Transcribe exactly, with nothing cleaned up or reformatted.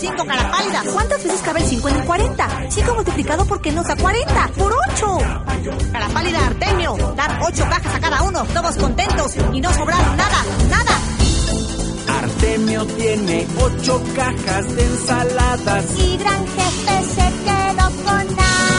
cinco, cara pálida. ¿Cuántas veces cabe el cinco en el cuarenta? cinco multiplicado por qué nos da cuarenta. ¡Por ocho! Cara pálida, Artemio. Dar ocho cajas a cada uno, todos contentos y no sobraron nada, nada. Artemio tiene ocho cajas de ensaladas y Gran Jefe se quedó con nada.